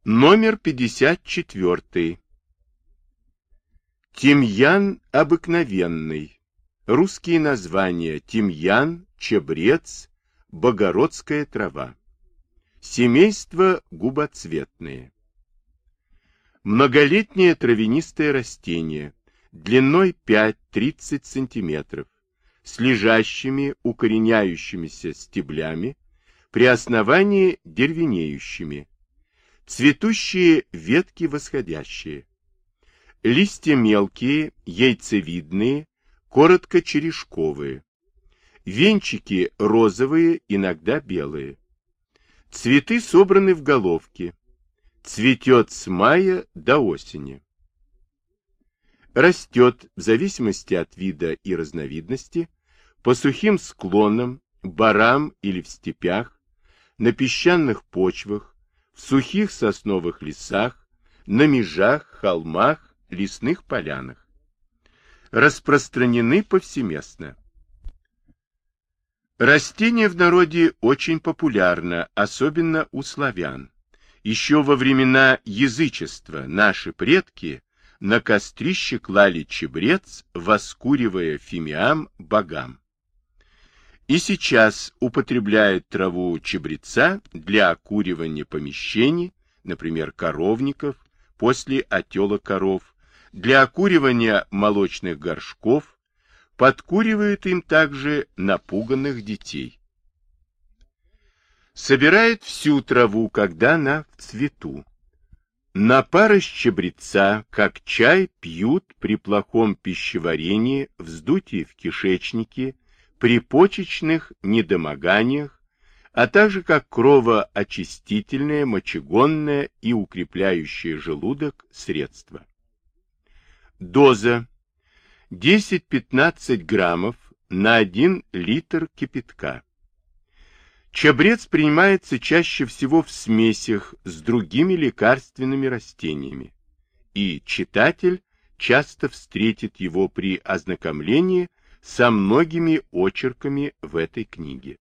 Номер 54. Тимьян обыкновенный. Русские названия: тимьян, чабрец, богородская трава. Семейство губоцветные. Многолетнее травянистое растение, длиной 5-30 см, с лежащими укореняющимися стеблями, при основании деревенеющими. Цветущие ветки восходящие. Листья мелкие, яйцевидные, коротко черешковые. Венчики розовые, иногда белые. Цветы собраны в головки. Цветет с мая до осени. Растет, в зависимости от вида и разновидности, по сухим склонам, барам или в степях, на песчаных почвах, в сухих сосновых лесах, на межах, холмах, лесных полянах. Распространены повсеместно. Растение в народе очень популярно, особенно у славян. Еще во времена язычества наши предки на кострище клали чабрец, воскуривая фимиам богам. И сейчас употребляют траву чабреца для окуривания помещений, например, коровников, после отела коров, для окуривания молочных горшков, подкуривают им также напуганных детей. Собирают всю траву, когда она в цвету. Напар из чабреца, как чай, пьют при плохом пищеварении, вздутии в кишечнике, при почечных недомоганиях, а также как кровоочистительное, мочегонное и укрепляющее желудок средство. Доза 10-15 граммов на 1 литр кипятка. Чабрец принимается чаще всего в смесях с другими лекарственными растениями, и читатель часто встретит его при ознакомлении со многими очерками в этой книге.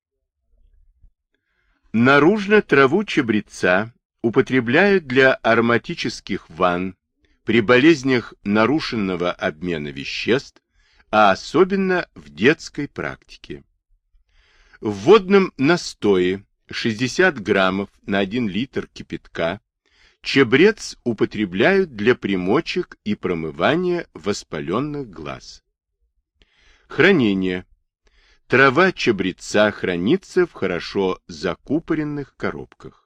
Наружно траву чабреца употребляют для ароматических ванн, при болезнях нарушенного обмена веществ, а особенно в детской практике. В водном настое 60 граммов на 1 литр кипятка чабрец употребляют для примочек и промывания воспаленных глаз. Хранение. Трава чабреца хранится в хорошо закупоренных коробках.